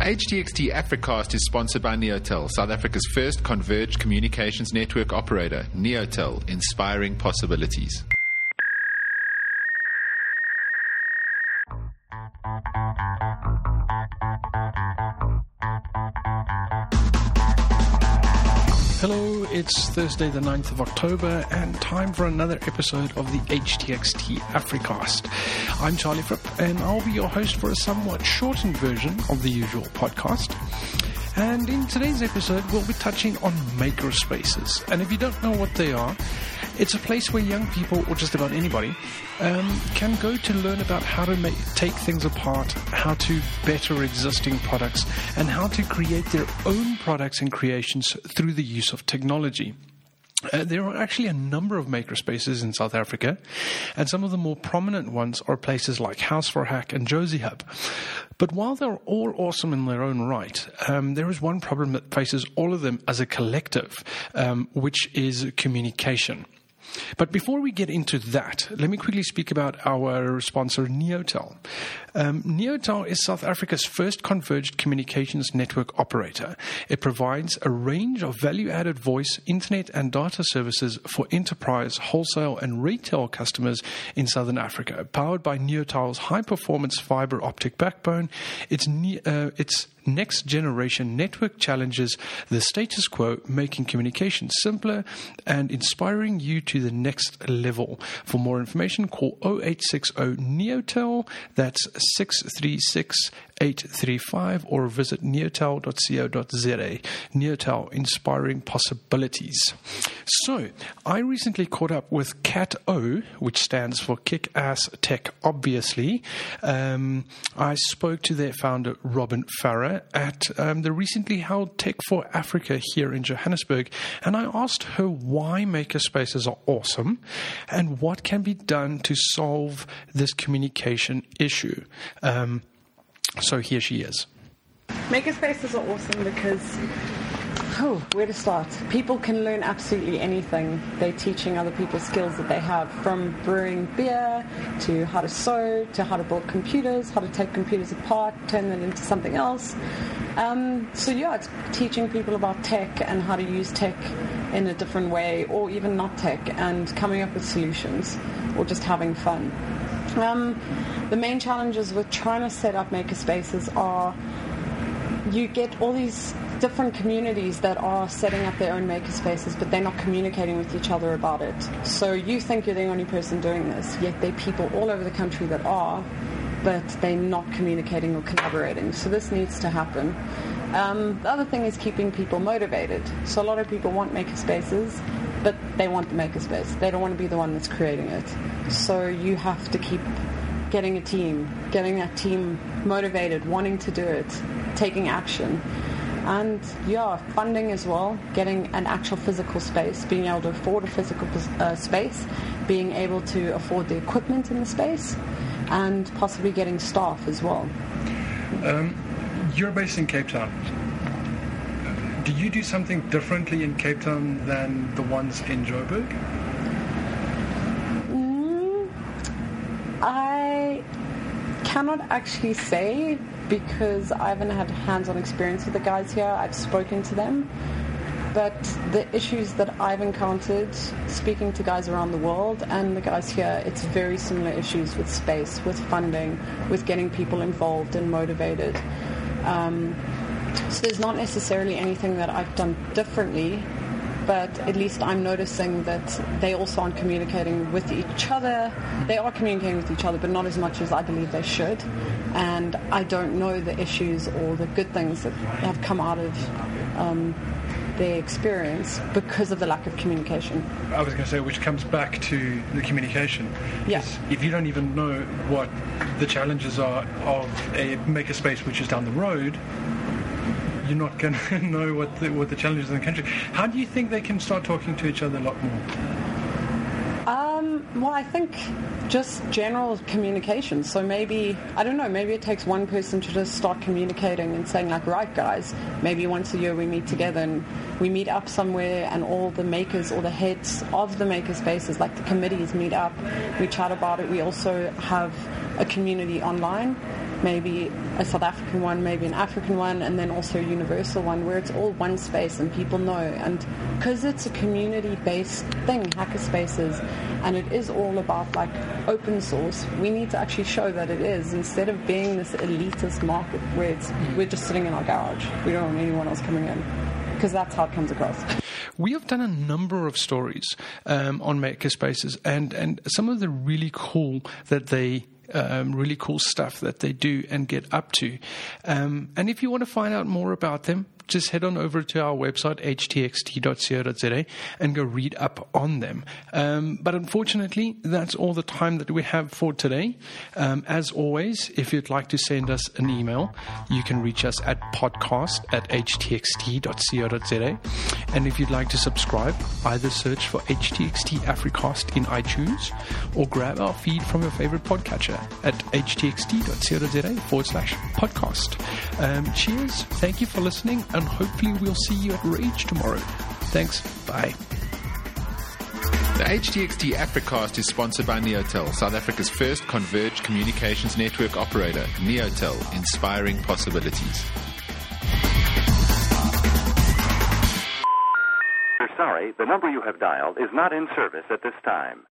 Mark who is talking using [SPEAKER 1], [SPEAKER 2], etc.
[SPEAKER 1] HTXT Africast is sponsored by Neotel, South Africa's first converged communications network operator. Neotel, inspiring possibilities.
[SPEAKER 2] Hello, it's Thursday the 9th of October and time for another episode of the HTXT Africast. I'm Charlie Fripp and I'll be your host for a somewhat shortened version of the usual podcast. And in today's episode, we'll be touching on makerspaces. And if you don't know what they are, it's a place where young people, or just about anybody, can go to learn about how to take things apart, how to better existing products, and how to create their own products and creations through the use of technology. There are actually a number of makerspaces in South Africa, and some of the more prominent ones are places like House for Hack and Josie Hub. But while they're all awesome in their own right, there is one problem that faces all of them as a collective, which is communication. But before we get into that, let me quickly speak about our sponsor, Neotel. Neotel is South Africa's first converged communications network operator. It provides a range of value-added voice, internet, and data services for enterprise, wholesale, and retail customers in Southern Africa. Powered by Neotel's high-performance fiber optic backbone, its next-generation network challenges the status quo, making communication simpler and inspiring you to the next level. For more information, call 0860 Neotel, that's 636-835, or visit neotel.co.za. Neotel, inspiring possibilities. So, I recently caught up with CAT-O, which stands for Kick-Ass Tech, obviously. I spoke to their founder, Robin Farrer, at the recently held Tech for Africa here in Johannesburg, and I asked her why makerspaces are awesome and what can be done to solve this communication issue. So here she is.
[SPEAKER 3] Makerspaces are awesome because, where to start? People can learn absolutely anything. They're teaching other people skills that they have, from brewing beer to how to sew to how to build computers, how to take computers apart, turn them into something else. It's teaching people about tech and how to use tech in a different way, or even not tech, and coming up with solutions, or just having fun. The main challenges with trying to set up makerspaces are you get all these different communities that are setting up their own makerspaces, but they're not communicating with each other about it. So you think you're the only person doing this, yet there are people all over the country that are, but they're not communicating or collaborating. So this needs to happen. The other thing is keeping people motivated. So a lot of people want makerspaces, but they want the makerspace. They don't want to be the one that's creating it. So you have to keep getting that team motivated, wanting to do it, taking action. And funding as well, getting an actual physical space, being able to afford a physical space, being able to afford the equipment in the space, and possibly getting staff as well.
[SPEAKER 2] You're based in Cape Town. Do you do something differently in Cape Town than the ones in Joburg?
[SPEAKER 3] I cannot actually say, because I haven't had hands-on experience with the guys here. I've spoken to them. But the issues that I've encountered speaking to guys around the world and the guys here, it's very similar issues with space, with funding, with getting people involved and motivated. So there's not necessarily anything that I've done differently, but at least I'm noticing that they also aren't communicating with each other. They are communicating with each other, but not as much as I believe they should. And I don't know the issues or the good things that have come out of their experience because of the lack of communication.
[SPEAKER 2] I was going to say, which comes back to the communication.
[SPEAKER 3] Yes.
[SPEAKER 2] If you don't even know what the challenges are of a makerspace which is down the road, you're not going to know what the challenges in the country. How do you think they can start talking to each other a lot more?
[SPEAKER 3] Well, I think just general communication. So maybe it takes one person to just start communicating and saying, like, right, guys, maybe once a year we meet together and we meet up somewhere, and all the makers or the heads of the maker spaces, like the committees, meet up, we chat about it. We also have a community online maybe a South African one, maybe an African one, and then also a universal one where it's all one space and people know. And because it's a community-based thing, Hackerspaces, and it is all about like open source, we need to actually show that it is, instead of being this elitist market where we're just sitting in our garage. We don't want anyone else coming in, because that's how it comes across.
[SPEAKER 2] We have done a number of stories on Makerspaces, and some of the really cool stuff that they do and get up to. And if you want to find out more about them, just head on over to our website, htxt.co.za, and go read up on them. But unfortunately, that's all the time that we have for today. As always, if you'd like to send us an email, you can reach us at podcast@htxt.co.za. And if you'd like to subscribe, either search for HTXT Africast in iTunes or grab our feed from your favorite podcatcher at htxt.co.za/podcast. Cheers. Thank you for listening. And hopefully we'll see you at Rage tomorrow. Thanks. Bye.
[SPEAKER 1] The HTXT Africast is sponsored by Neotel, South Africa's first converged communications network operator. Neotel, inspiring possibilities.
[SPEAKER 4] We're sorry, the number you have dialed is not in service at this time.